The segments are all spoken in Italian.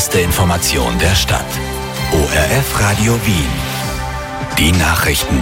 schnellste Information der Stadt. ORF Radio Wien. Die Nachrichten.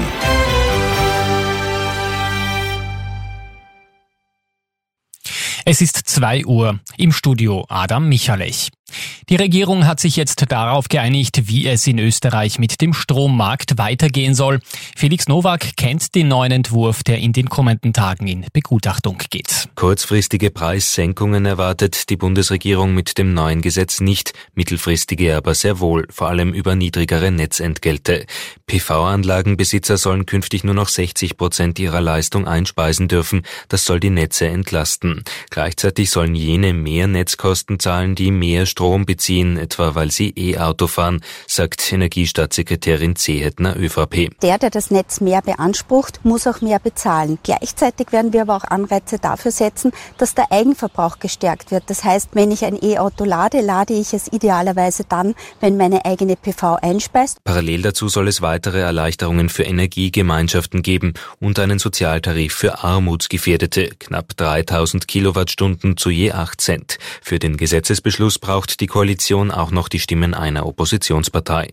Es ist 2 Uhr. Im Studio Adam Michalech. Die Regierung hat sich jetzt darauf geeinigt, wie es in Österreich mit dem Strommarkt weitergehen soll. Felix Nowak kennt den neuen Entwurf, der in den kommenden Tagen in Begutachtung geht. Kurzfristige Preissenkungen erwartet die Bundesregierung mit dem neuen Gesetz nicht, mittelfristige aber sehr wohl, vor allem über niedrigere Netzentgelte. PV-Anlagenbesitzer sollen künftig nur noch 60% ihrer Leistung einspeisen dürfen. Das soll die Netze entlasten. Gleichzeitig sollen jene mehr Netzkosten zahlen, die mehr Strom beziehen, etwa weil sie E-Auto fahren, sagt Energiestaatssekretärin Zehetner, ÖVP. Der das Netz mehr beansprucht, muss auch mehr bezahlen. Gleichzeitig werden wir aber auch Anreize dafür setzen, dass der Eigenverbrauch gestärkt wird. Das heißt, wenn ich ein E-Auto lade, lade ich es idealerweise dann, wenn meine eigene PV einspeist. Parallel dazu soll es weitere Erleichterungen für Energiegemeinschaften geben und einen Sozialtarif für Armutsgefährdete, knapp 3000 Kilowattstunden zu je 8 Cent. Für den Gesetzesbeschluss braucht die Koalition auch noch die Stimmen einer Oppositionspartei.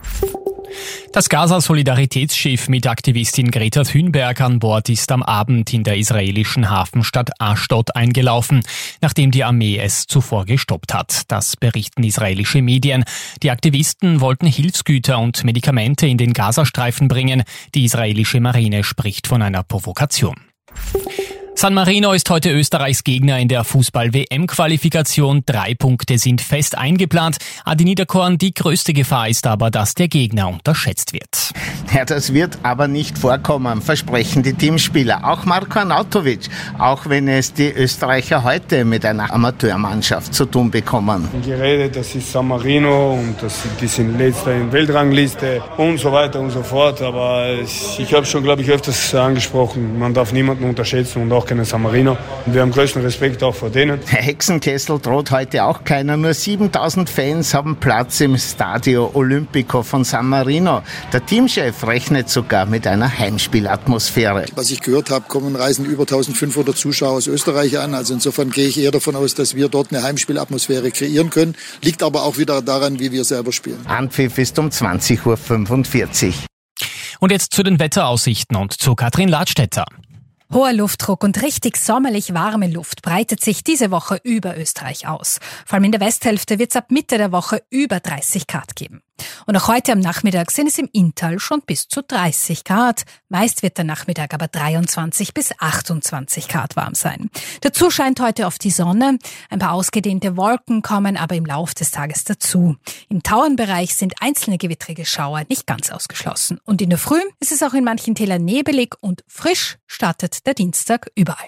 Das Gaza-Solidaritätsschiff mit Aktivistin Greta Thunberg an Bord ist am Abend in der israelischen Hafenstadt Ashdod eingelaufen, nachdem die Armee es zuvor gestoppt hat. Das berichten israelische Medien. Die Aktivisten wollten Hilfsgüter und Medikamente in den Gazastreifen bringen. Die israelische Marine spricht von einer Provokation. San Marino ist heute Österreichs Gegner in der Fußball-WM-Qualifikation. 3 Punkte sind fest eingeplant. Adi Niederkorn, die größte Gefahr ist aber, dass der Gegner unterschätzt wird. Ja, das wird aber nicht vorkommen, versprechen die Teamspieler. Auch Marko Arnautovic, auch wenn es die Österreicher heute mit einer Amateurmannschaft zu tun bekommen. Geredet, das ist San Marino und die sind letzter in der Weltrangliste und so weiter und so fort. Aber ich habe schon, glaube ich, öfters angesprochen, man darf niemanden unterschätzen und auch keinen San Marino. Und wir haben größten Respekt auch vor denen. Der Hexenkessel droht heute auch keiner. Nur 7000 Fans haben Platz im Stadio Olimpico von San Marino. Der Teamchef rechnet sogar mit einer Heimspielatmosphäre. Was ich gehört habe, reisen über 1500 Zuschauer aus Österreich an. Also insofern gehe ich eher davon aus, dass wir dort eine Heimspielatmosphäre kreieren können. Liegt aber auch wieder daran, wie wir selber spielen. Anpfiff ist um 20:45 Uhr. Und jetzt zu den Wetteraussichten und zu Katrin Ladstätter. Hoher Luftdruck und richtig sommerlich warme Luft breitet sich diese Woche über Österreich aus. Vor allem in der Westhälfte wird es ab Mitte der Woche über 30 Grad geben. Und auch heute am Nachmittag sind es im Inntal schon bis zu 30 Grad. Meist wird der Nachmittag aber 23 bis 28 Grad warm sein. Dazu scheint heute oft die Sonne. Ein paar ausgedehnte Wolken kommen aber im Lauf des Tages dazu. Im Tauernbereich sind einzelne gewittrige Schauer nicht ganz ausgeschlossen. Und in der Früh ist es auch in manchen Tälern nebelig und frisch startet der Dienstag überall.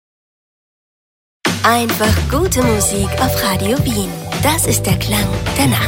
Einfach gute Musik auf Radio Wien. Das ist der Klang der Nacht.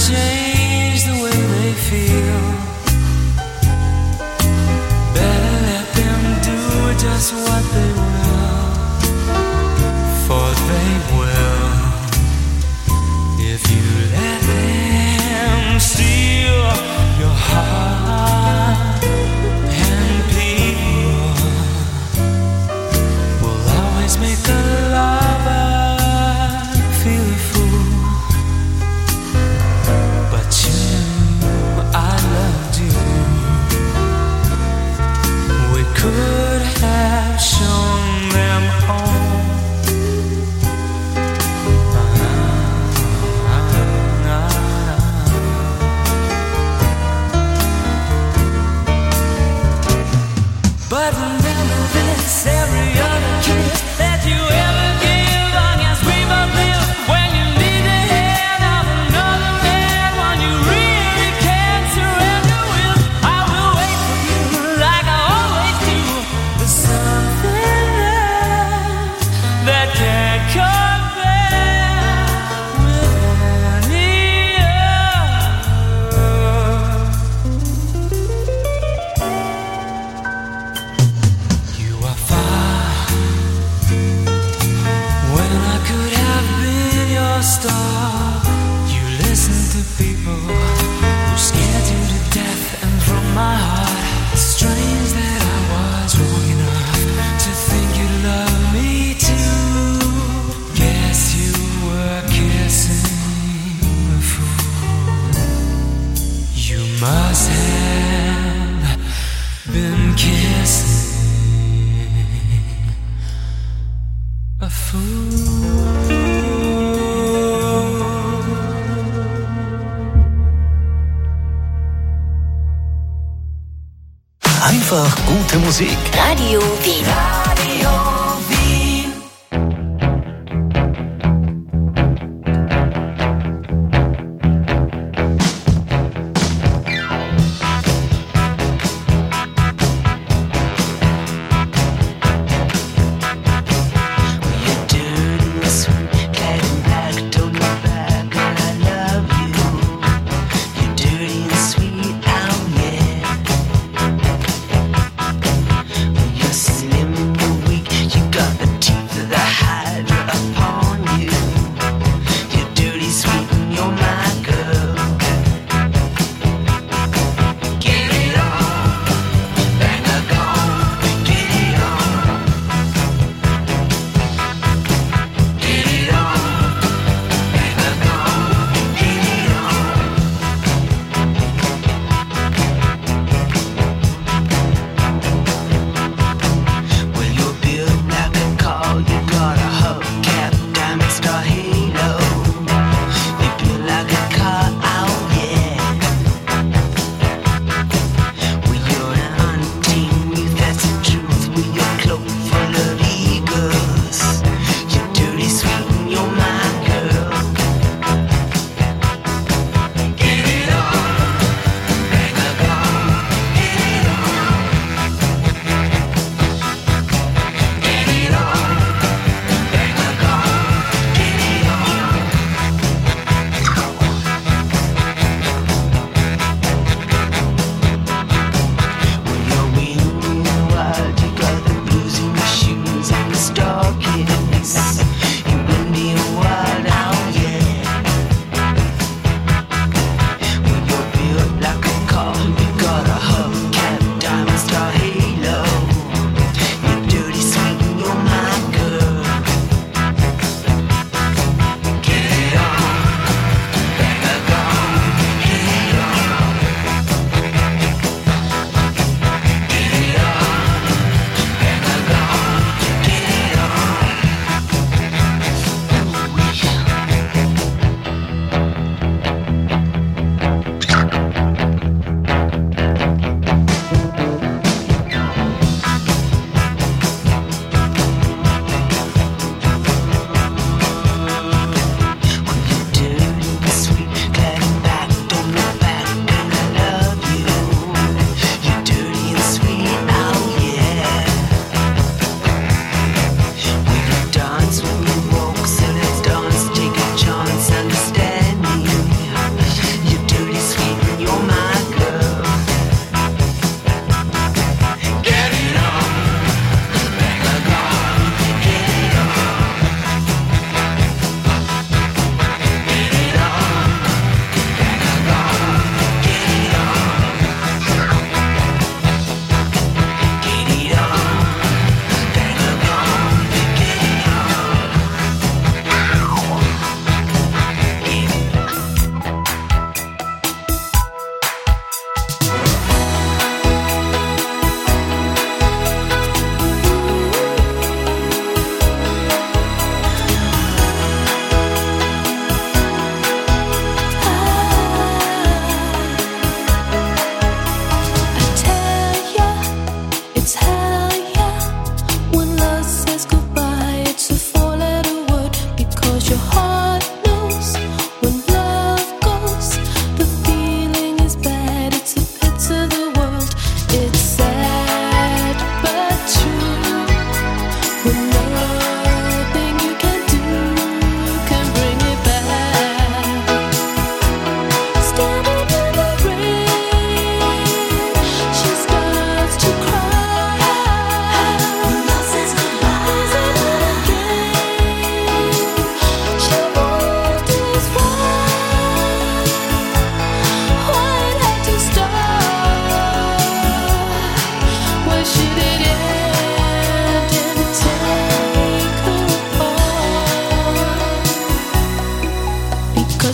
change the way they feel. Better let them do just what they will, for they will if you let them steal your heart. And people will always make a lover feel a fool, but you knew I loved you. We could have shown them home. But remember this, every other kiss that you ever give, long as we both live. When you need the hand of another man, one you really can't surrender with, I will wait for you like I always do. There's something that can't compare with any other. You are far when I could have been your star. You listen to people who scared you to death, and from my heart, strange that I was wrong enough to think you'd love me too. Guess you were kissing a fool. You must have been kissing a fool. Einfach gute Musik. Radio Wien. Radio Wien. You're dirty, sweet, getting back, don't look back, and I love you. You're dirty and sweet, oh yeah. You're slim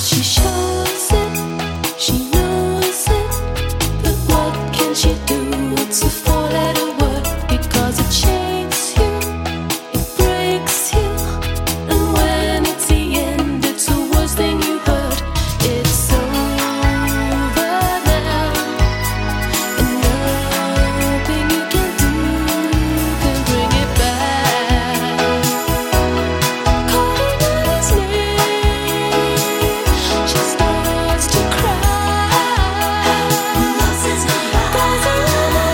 She shows it, she knows it, but what can she do? It's a four-letter word because it shakes you, it breaks you, and when it's the end, it's the worst thing you heard. It's over now, and nothing you can do can bring it back. Calling out his name, she starts to cry. Doesn't wanna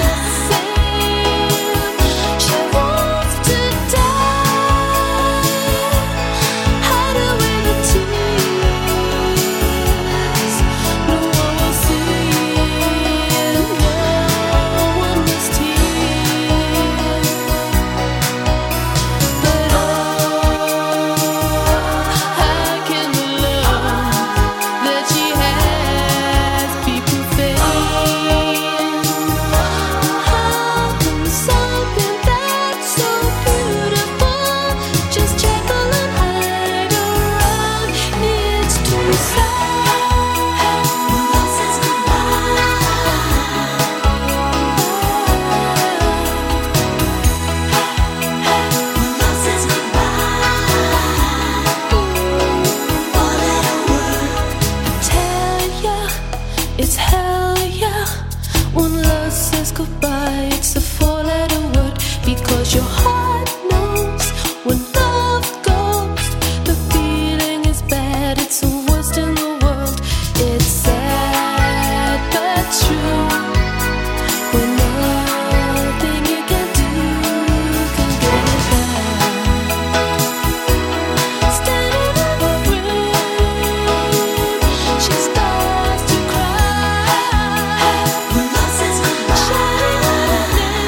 save, she wants to die. Hide away the tears, no one will see, and no one must hear. But how can the love that she has be profane? How can something that's so beautiful just jackal and hide around? It's too sad. Lost is goodbye. Lost is Tell ya, it's hell yeah. When love says goodbye, it's a four-letter word because your heart knows when love goes, the feeling is bad. It's the worst in the world. It's sad but true. When nothing you can do can get it back. Standing in the room, she starts to cry. Lost is shouting out her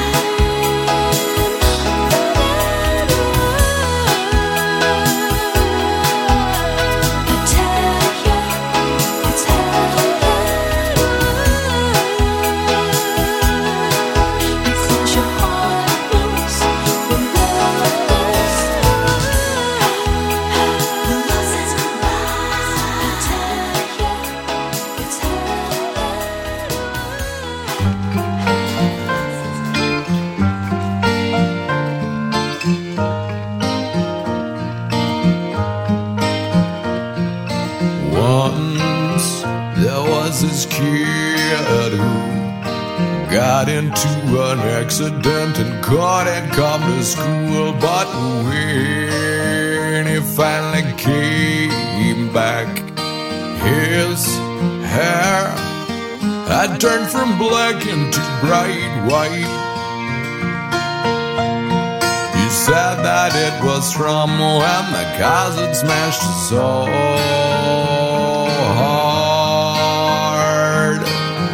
name. I tell ya, it's hell because your heart knows when love goes. Lost is goodbye. I tell ya, it's Once there was this kid who got into an accident and couldn't come to school. But when he finally came back, his hair had turned from black into bright white. He said that it was from when the cars had smashed his soul hard.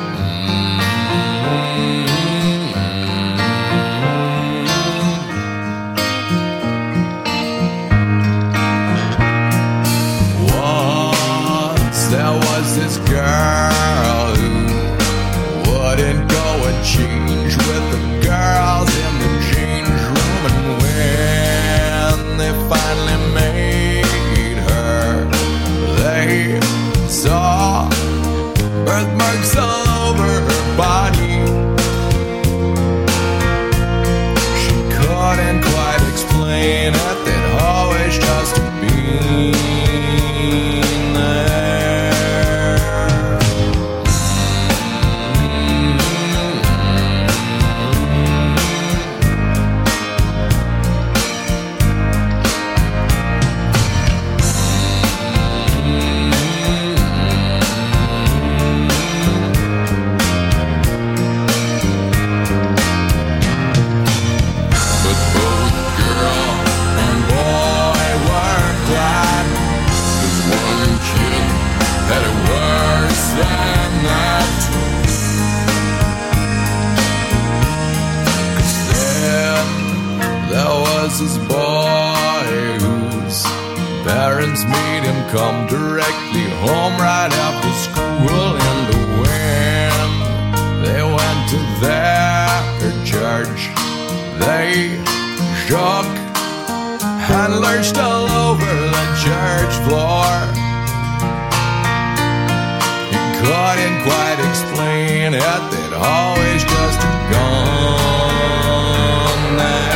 Once there was this girl who wouldn't go and change with the girls in the change room, and when they finally made her, they saw birthmarks all over her body. She couldn't quite explain it, they'd always just been there. But both girl and boy were glad, 'cause one kid had it worse than that. 'Cause then there was this boy whose parents made him come directly home right after school, and when they went to their church, they shook and lurched all over the church floor. that they'd always just gone there.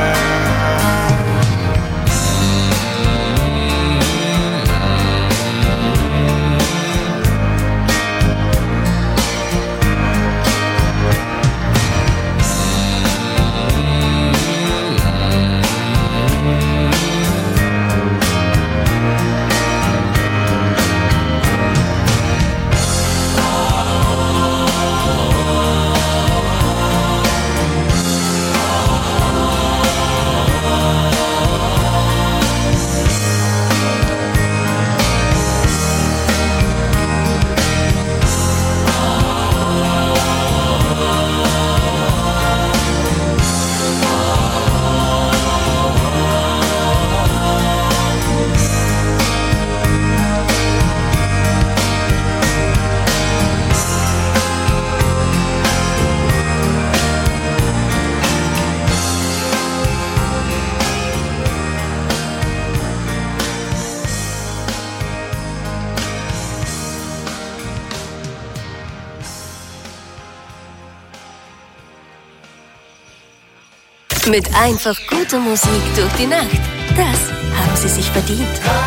Mit einfach guter Musik durch die Nacht. Das haben Sie sich verdient.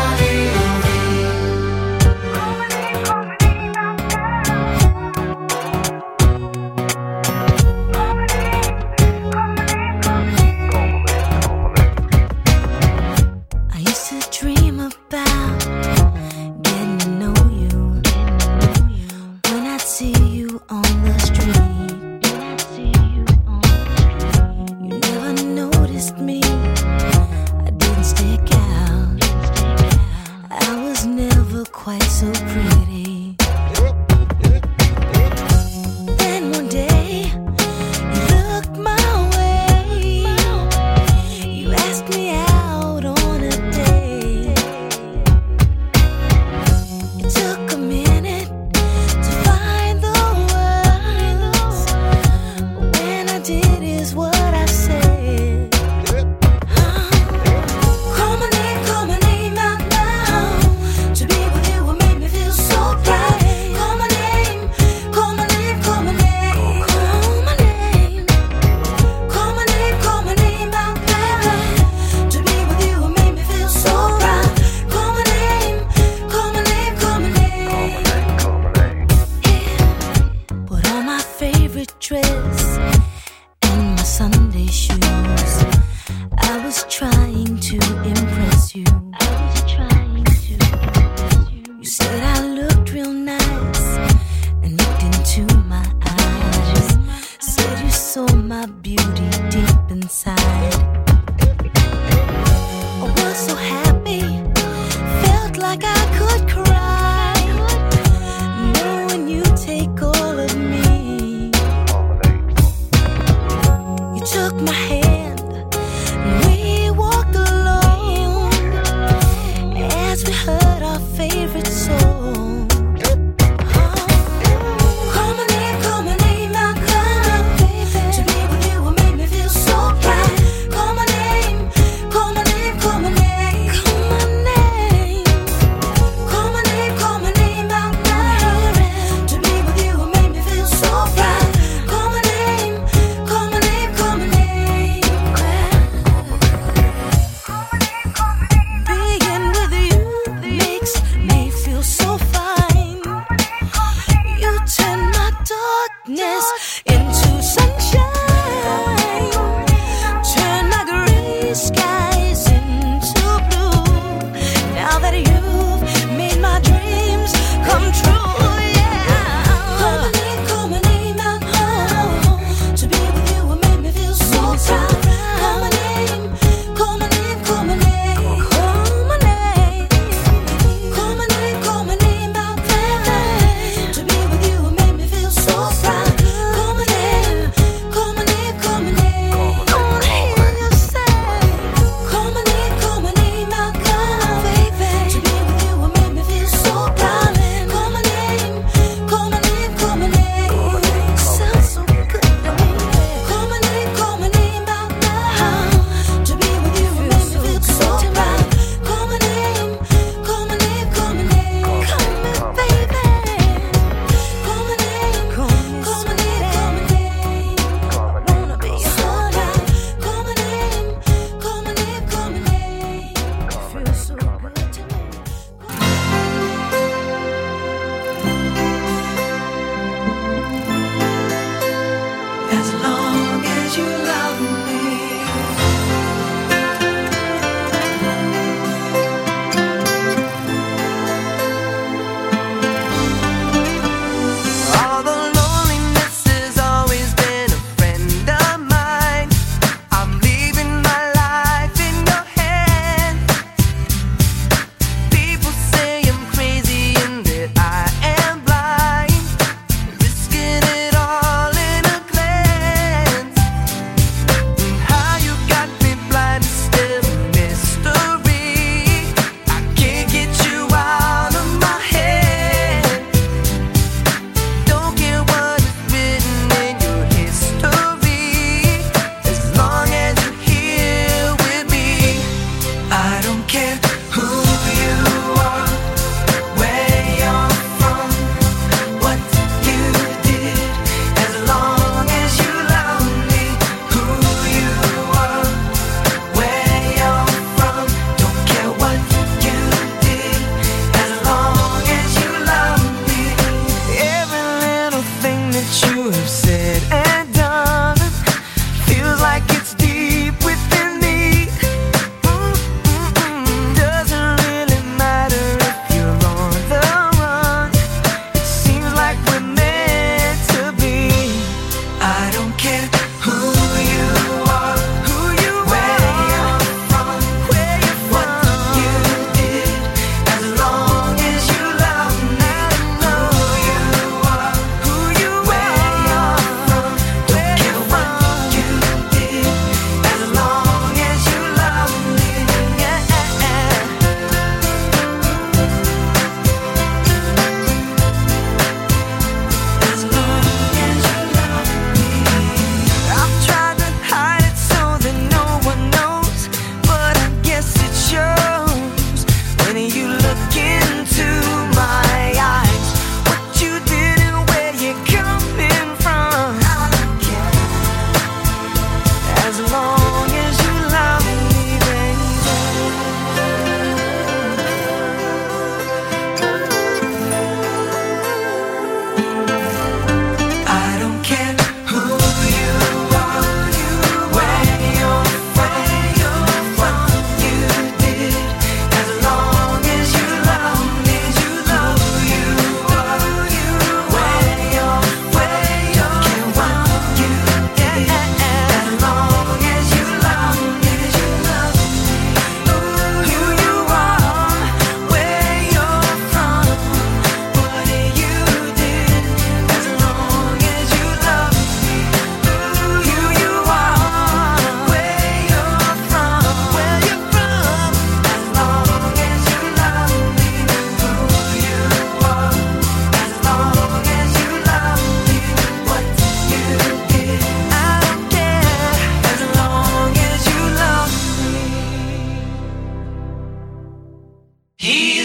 I used to dream about getting to know you. When I'd see you on the street, you never noticed me. I didn't stick out. I was never quite so pretty. Then one day, you looked my way. You asked me out on a date. It took a minute to find the words, but when I did is what I said. Call my name out now. To be with you would make me feel so right. Call my name, call my name, call my name, call my name, call my name, call my name out loud. To be with you would make me feel so right. Call my name, call my name, call my name, call my name. Yeah. Put on my favorite dress and my Sunday shoes. I was trying to impress you. You said I looked real nice and looked into my eyes. Said you saw my beauty deep inside. I was so happy, felt like I could cry, knowing you take all of me. You took my hand and we walked alone.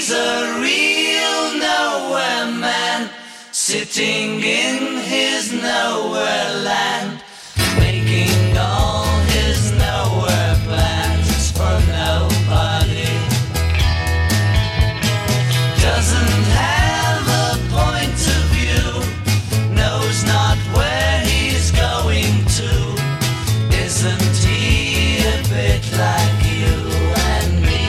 He's a real nowhere man, sitting in his nowhere land, making all his nowhere plans for nobody. Doesn't have a point of view, knows not where he's going to. Isn't he a bit like you and me?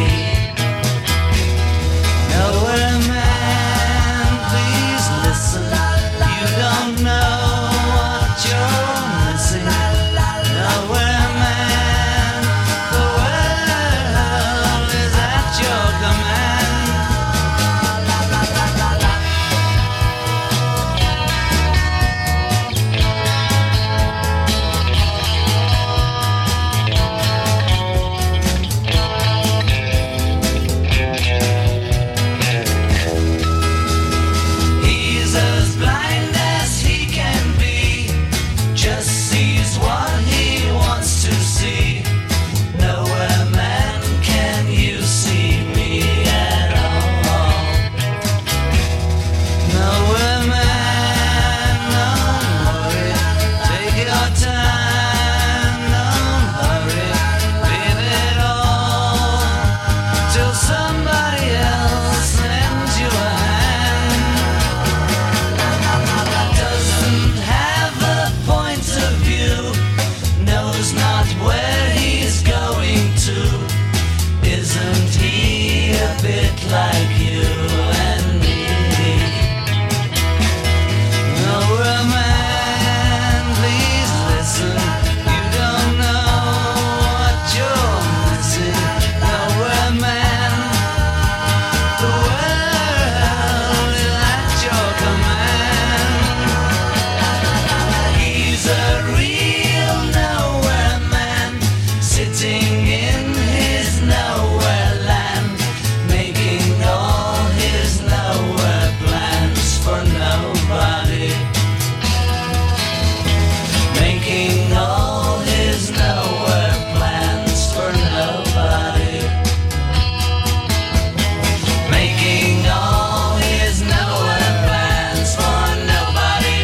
Nowhere man, please listen. You don't know what you're missing. Nowhere man, the world is at your command. He's as blind as he can be, just sees what he wants to see. Nowhere man, can you see me at all? Nowhere man, don't worry, take your time, don't hurry, leave it all till somebody else lends you a hand. Doesn't have a point of view, knows not where he's going to. Isn't he a bit like you and me? Nowhere man, please listen. You don't know what you're missing. Nowhere man, the world is at your command. He's a real nowhere man, sitting in his nowhere land, making all his nowhere plans for nobody. Making all his nowhere plans for nobody. Making all his nowhere plans for nobody.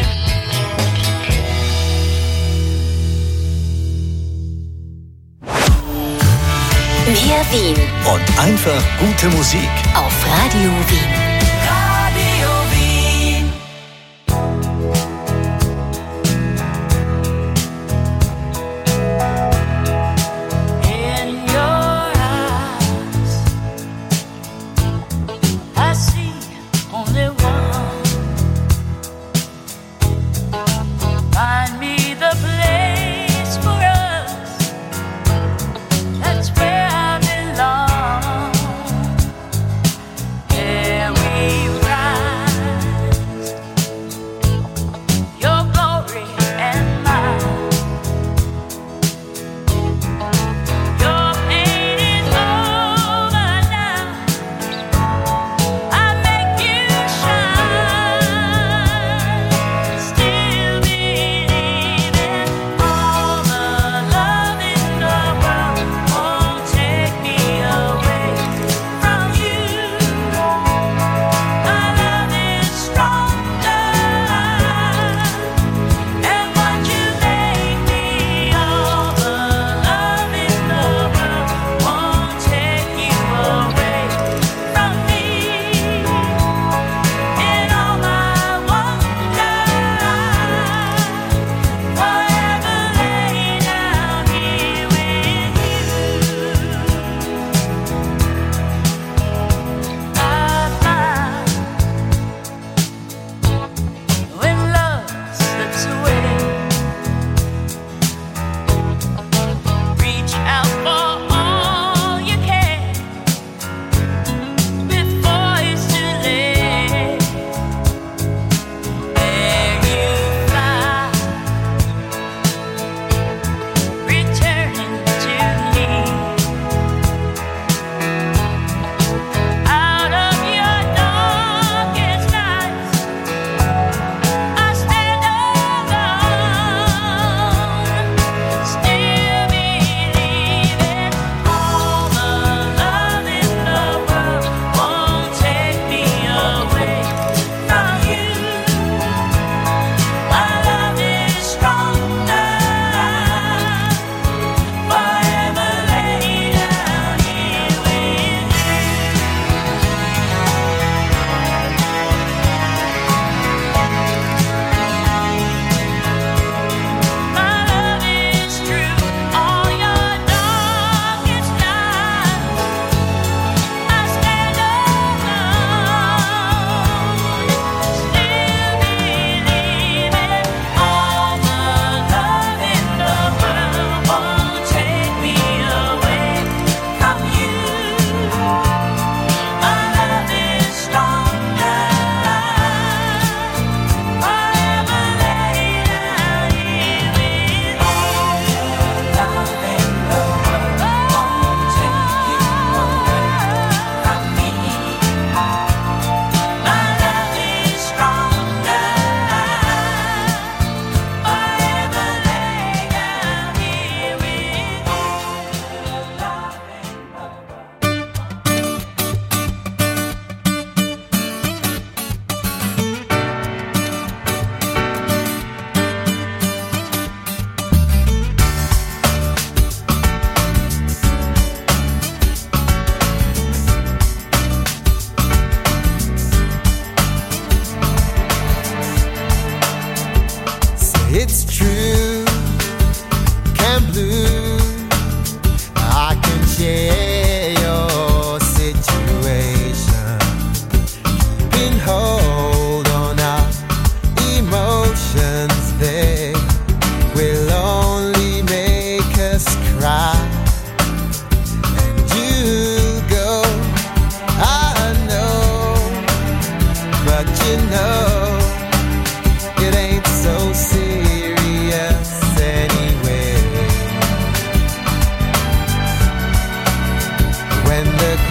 Mehr Wien Und einfach gute Musik. auf Radio Wien. Radio Wien. In your eyes, I see only one. Find me the place for us. That's where I belong. Yeah, we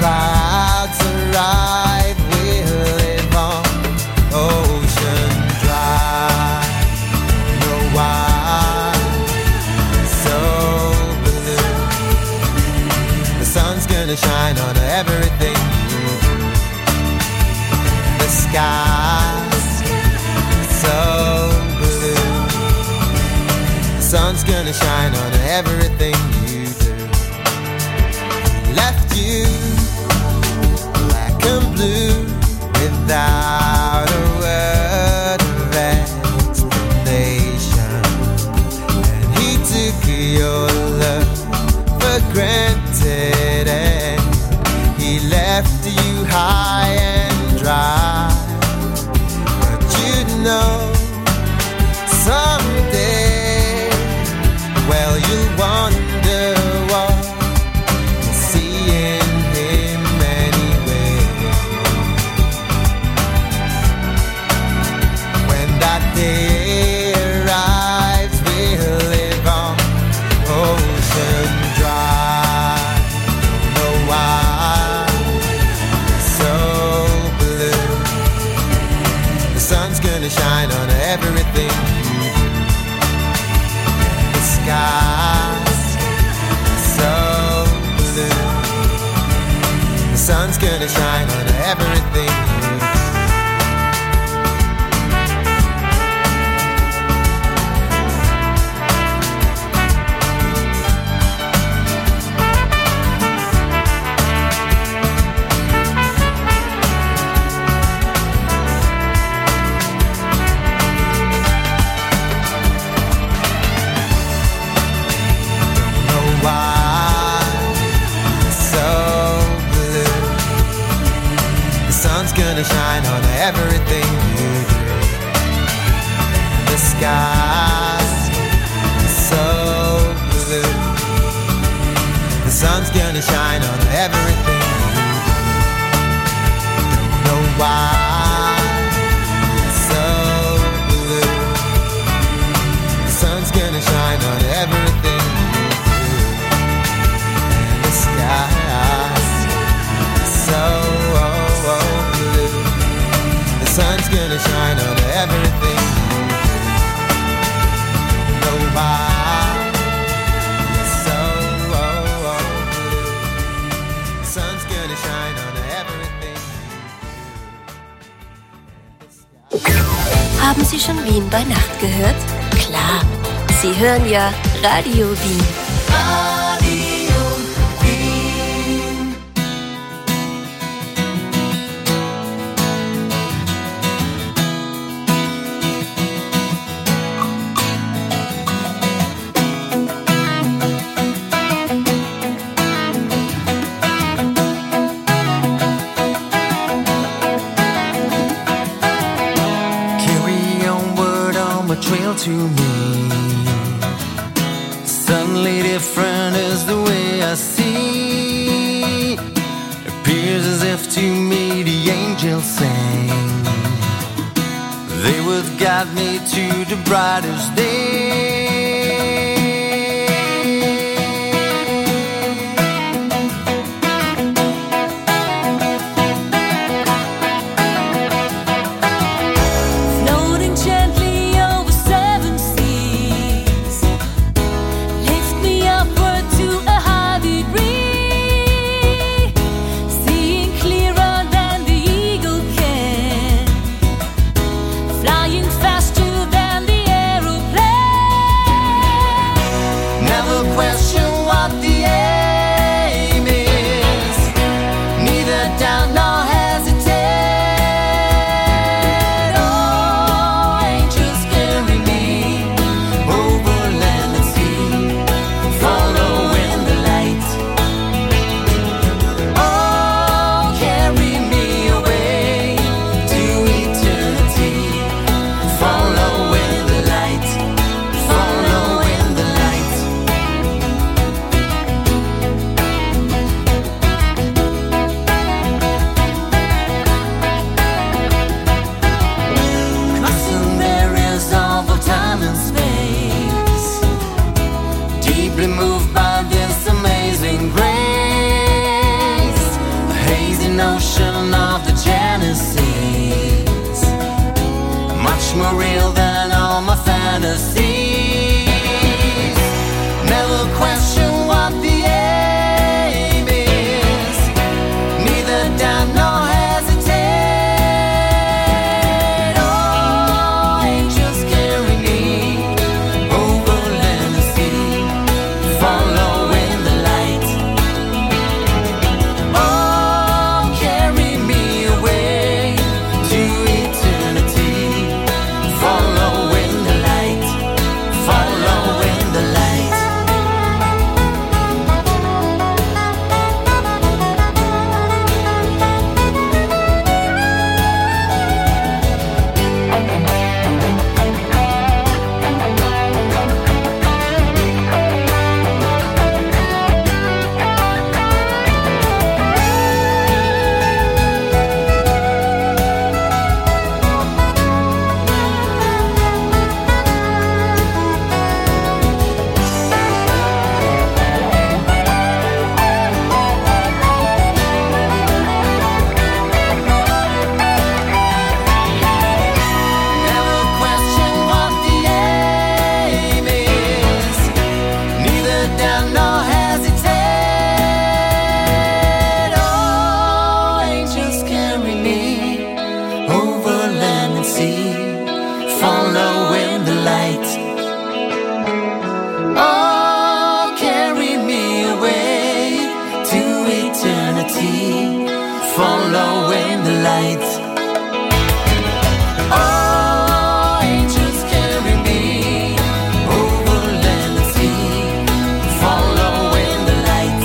clouds arrive, we'll live on ocean drive. Know why so blue? The sun's gonna shine on everything you do. The sky's so blue. The sun's gonna shine on everything you do. Left you black and blue without a word of explanation, and he took your love for granted, and he left you high and dry. But you'd know someday, well, you'll wonder what you see in him anyway. When that day arrives, we'll live on ocean drive. Don't know why so blue. The sun's gonna shine on everything you do. The sky's so blue. The sun's gonna shine on everything you do. Gonna shine on everything you do. The sky's so blue. The sun's gonna shine on everything you do. Don't know why it's so blue. The sun's gonna shine on everything you do. And the sky's so blue. The sun's gonna shine on everything you do. Know why it's so blue. The sun's gonna shine on everything you do. Haben Sie schon Wien bei Nacht gehört? Klar, Sie hören ja Radio Wien. Radio Wien. Trail to me. Suddenly different is the way I see. Appears as if to me the angels sang. They would guide me to the brightest day. Flying faster than the aeroplane. notion of the Genesis, much more real than all my fantasies. Never question what the aim is, neither doubt nor hesitate. Oh, angels carry me over land and sea, following the light. Oh, carry me away to eternity, following the light, following the light. Never question what the aim is, neither doubt nor hesitate. Oh, angels carry me over land and sea, following the light. Oh, carry me away to eternity, following the light. Oh, angels carry me over land and sea, following the light.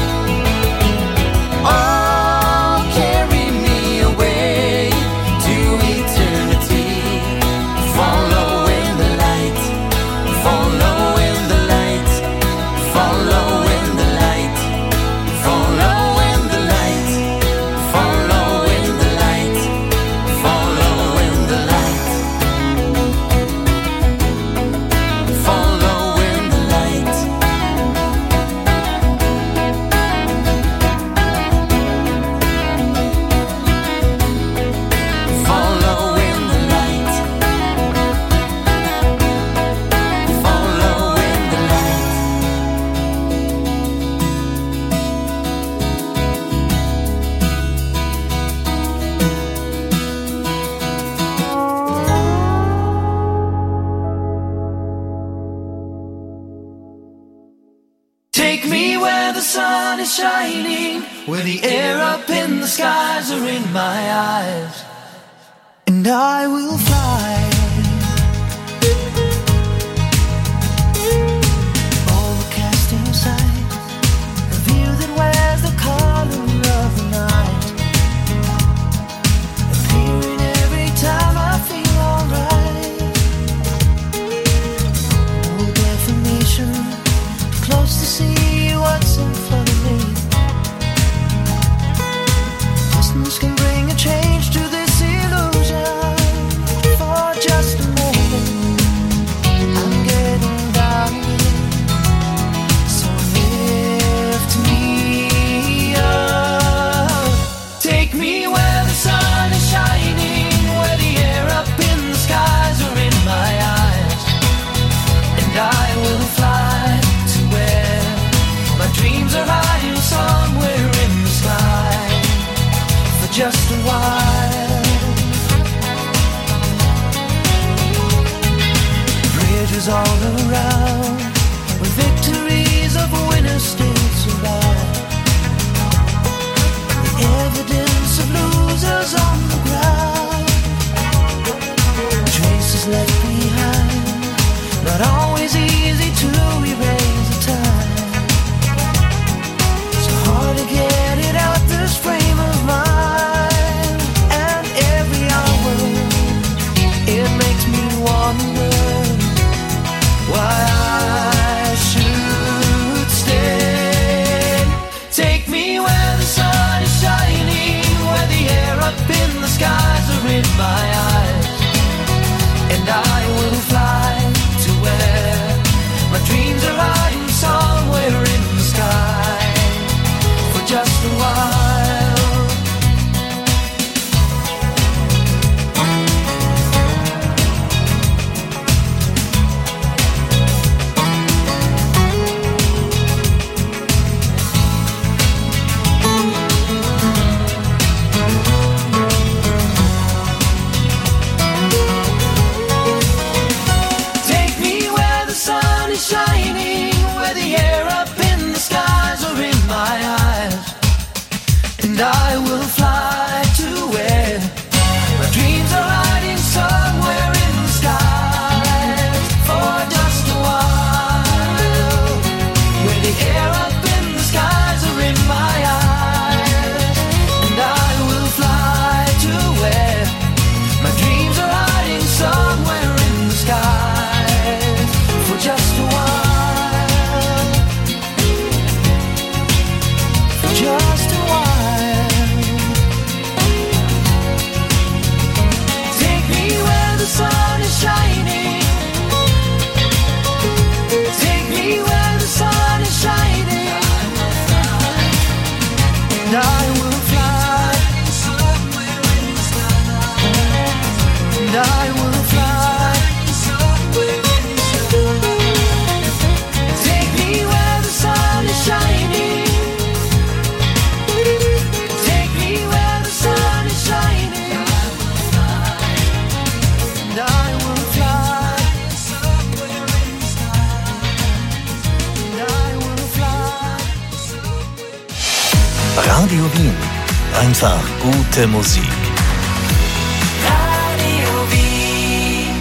Oh, carry me away to eternity, following the light, following the light, following the light, following the light, following the light, following the light, following the light. Following the light, following the light. Take me where the sun is shining, where the air up in the skies are in my eyes, and I will fly. Overcasting sight, a view that wears the color of the night, appearing every time I feel alright. No definition, close to see what's in front of me. Distance can bring a change to this illusion. For just a moment, I'm getting down here. So lift me up. Take me where the sun is shining, where the air up in the skies are in my eyes, and I will fly to where my dreams are hiding somewhere in the sky for just a while. Bridges all around, with victories of winners still survive. The evidence of losers on the ground, traces left behind, not always easy to erase the time. So hard to get it out this frame of mind, and every hour it makes me wonder why I should stay. einfach gute Musik. Radio Wien.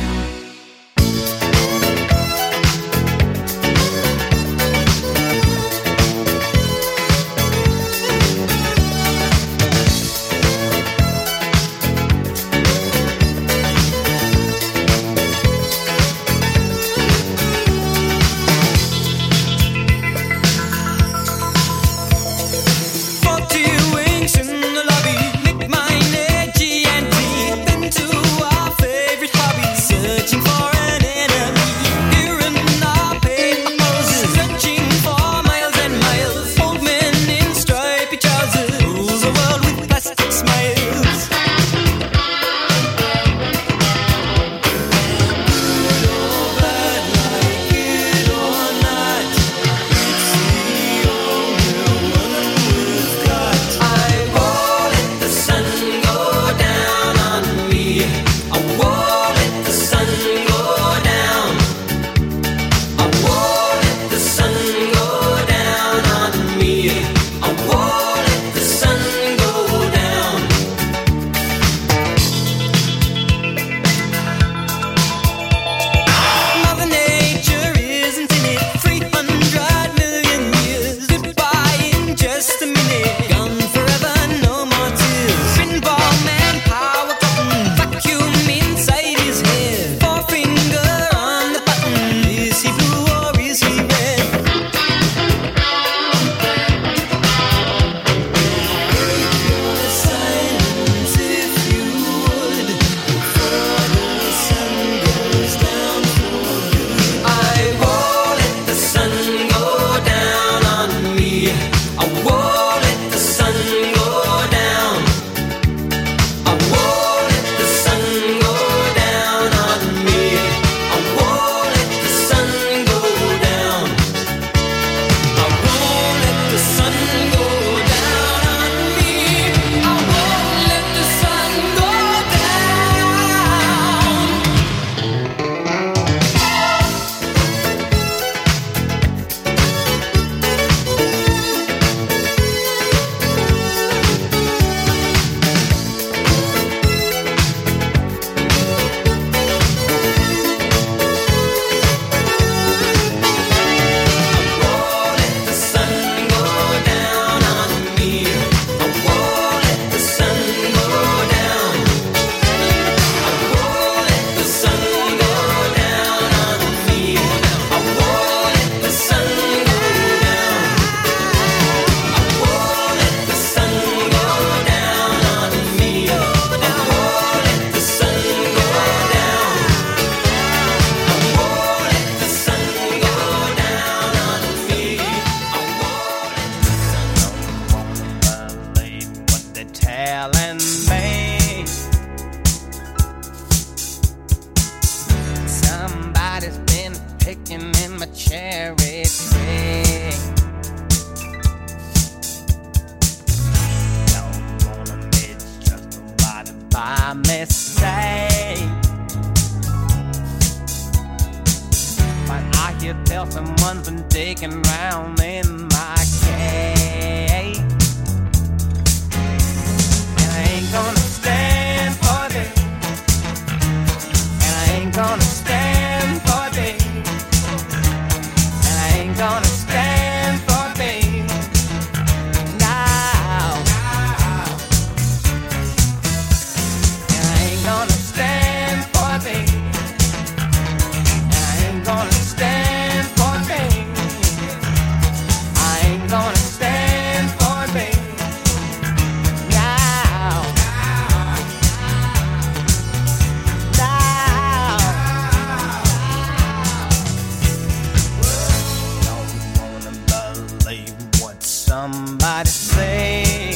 Somebody say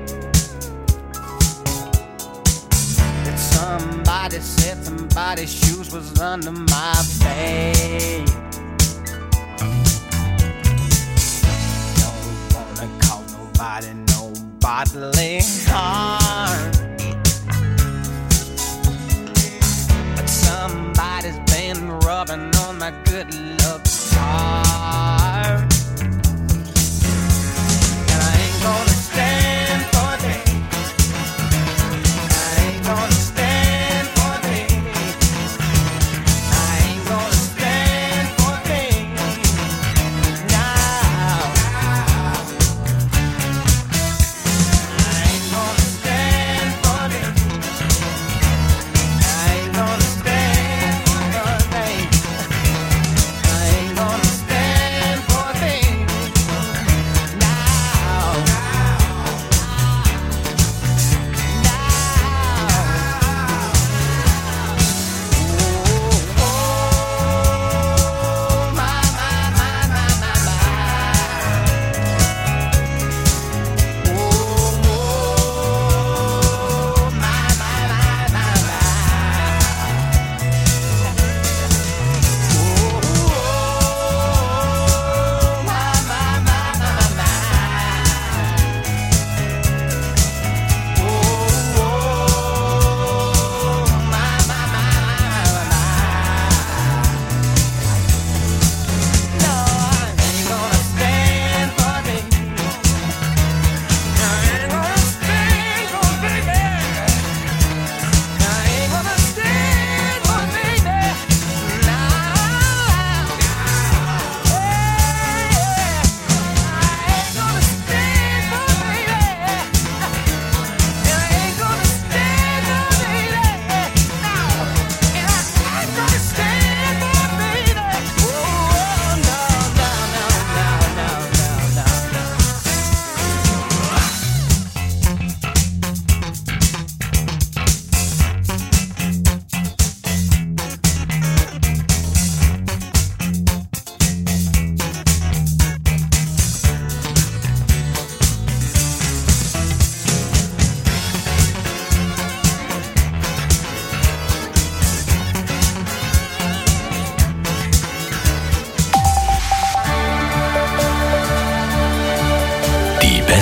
that somebody said somebody's shoes was under my bed. Don't wanna call nobody no bodily harm, but somebody's been rubbing on my good luck charm. And I ain't gonna stand for this.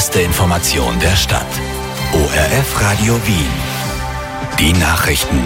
erste Information der Stadt. ORF Radio Wien. Die Nachrichten.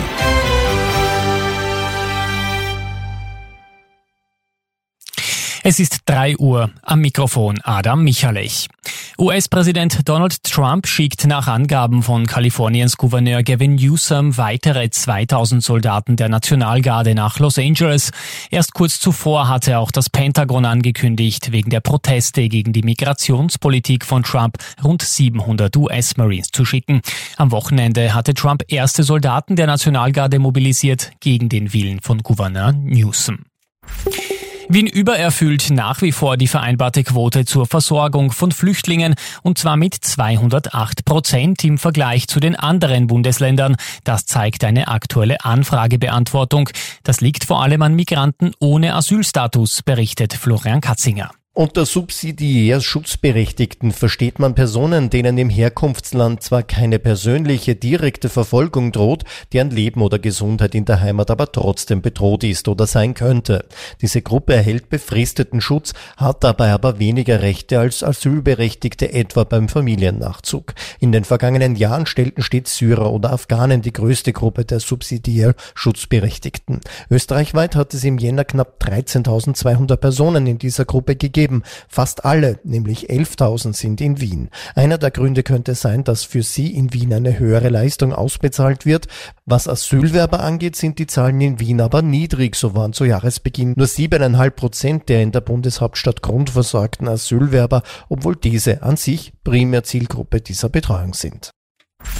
Es ist 3 Uhr. Am Mikrofon Adam Michalech. US-Präsident Donald Trump schickt nach Angaben von Kaliforniens Gouverneur Gavin Newsom weitere 2000 Soldaten der Nationalgarde nach Los Angeles. Erst kurz zuvor hatte auch das Pentagon angekündigt, wegen der Proteste gegen die Migrationspolitik von Trump rund 700 US-Marines zu schicken. Am Wochenende hatte Trump erste Soldaten der Nationalgarde mobilisiert gegen den Willen von Gouverneur Newsom. Wien übererfüllt nach wie vor die vereinbarte Quote zur Versorgung von Flüchtlingen, und zwar mit 208% im Vergleich zu den anderen Bundesländern. Das zeigt eine aktuelle Anfragebeantwortung. Das liegt vor allem an Migranten ohne Asylstatus, berichtet Florian Katzinger. Unter subsidiär Schutzberechtigten versteht man Personen, denen im Herkunftsland zwar keine persönliche, direkte Verfolgung droht, deren Leben oder Gesundheit in der Heimat aber trotzdem bedroht ist oder sein könnte. Diese Gruppe erhält befristeten Schutz, hat dabei aber weniger Rechte als Asylberechtigte, etwa beim Familiennachzug. In den vergangenen Jahren stellten stets Syrer oder Afghanen die größte Gruppe der subsidiär Schutzberechtigten. Österreichweit hat es im Jänner knapp 13.200 Personen in dieser Gruppe gegeben. Fast alle, nämlich 11.000, sind in Wien. Einer der Gründe könnte sein, dass für sie in Wien eine höhere Leistung ausbezahlt wird. Was Asylwerber angeht, sind die Zahlen in Wien aber niedrig. So waren zu Jahresbeginn nur 7,5% der in der Bundeshauptstadt grundversorgten Asylwerber, obwohl diese an sich primär Zielgruppe dieser Betreuung sind.